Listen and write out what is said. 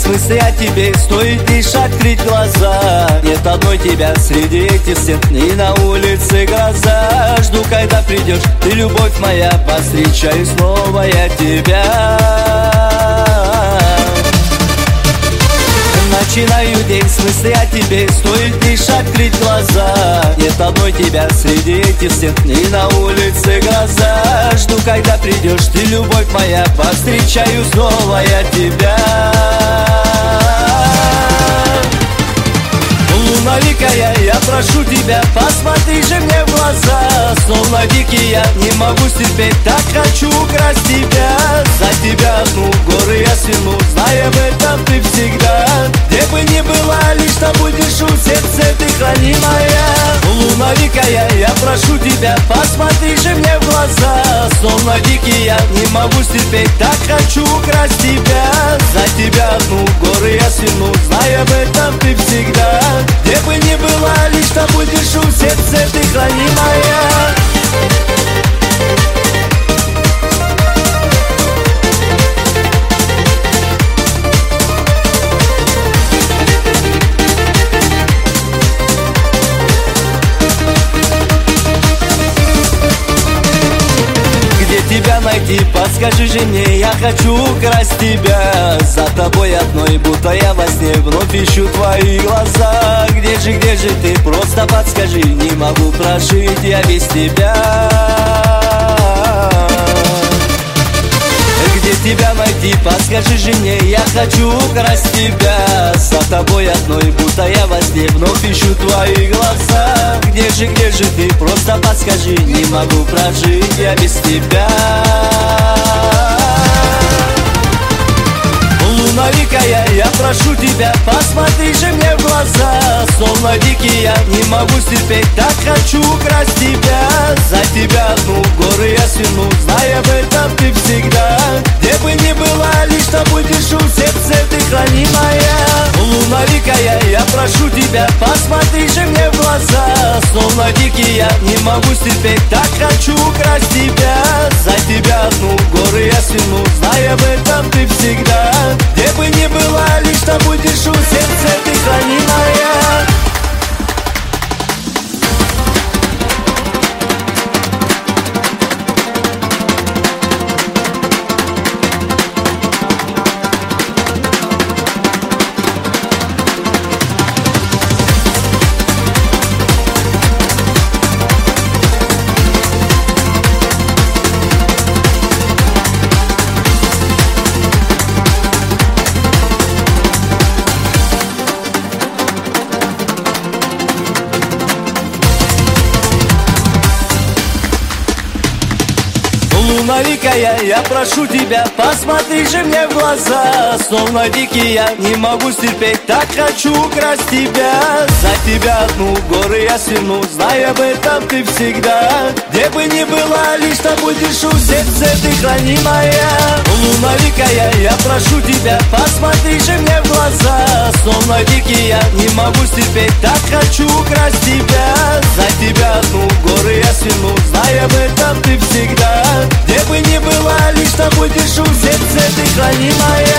Есть мысли о тебе, стоит лишь открыть глаза. Нет одной тебя среди этих стен, и на улице гроза. Жду, когда придешь, ты, любовь моя, повстречаю снова я тебя. Начинаю день с мысли о тебе, стоит лишь открыть глаза. Нет одной тебя среди этих стен, и на улице гроза. Жду, когда придешь, ты, любовь моя, повстречаю снова я тебя. Луновикая, я прошу тебя, посмотри же мне в глаза. Словно дикий я не могу стерпеть, так хочу украсть тебя. За тебя одну горы я сверну, зная об этом ты всегда. Где бы ни была, лишь тобой держу в сердце, ты хранимая. Луновикая, я прошу тебя, посмотри же мне в глаза. Словно дикий я не могу стерпеть, так хочу украсть тебя. За тебя одну горы я сверну, зная об этом ты всегда. Где бы ни была, лишь тобой держу в сердце, ты хранимая. Тебя найти, подскажи же мне, я хочу украсть тебя. За тобой одной, будто я во сне, вновь ищу твои глаза. Где же ты, просто подскажи, не могу прожить я без тебя. Где тебя найти, подскажи же мне, я хочу украсть тебя. За тобой одной, будто я во сне, вновь ищу твои глаза. Где же ты, просто подскажи, не могу прожить я без тебя. Луновикая, я прошу тебя, посмотри же мне в глаза. Словно дикий я не могу стерпеть, так хочу украсть тебя. За тебя одну горы я сверну, зная об этом ты всегда. Где бы ни была, лишь тобой держу в сердце, ты хранимая. Луновикая, я прошу тебя, посмотри же мне в глаза. Словно дикий я не могу стерпеть, так хочу украсть тебя. За тебя одну горы я сверну, зная об этом ты всегда. Где бы ни была, лишь тобой держу в сердце, ты хранимая. Луновикая, я прошу тебя, посмотри же мне в глаза. Словно дикий я не могу стерпеть, так хочу украсть тебя. За тебя одну горы я сверну, зная об этом ты всегда. Где бы ни была, лишь тобой держу в сердце, ты хранимая. Луновикая, я прошу тебя, посмотри же мне в глаза. Словно дикий я не могу стерпеть, так хочу украсть тебя. За тебя одну горы я сверну, зная об этом ты всегда. Где бы ни была, лишь тобой держу в сердце, ты хранимая.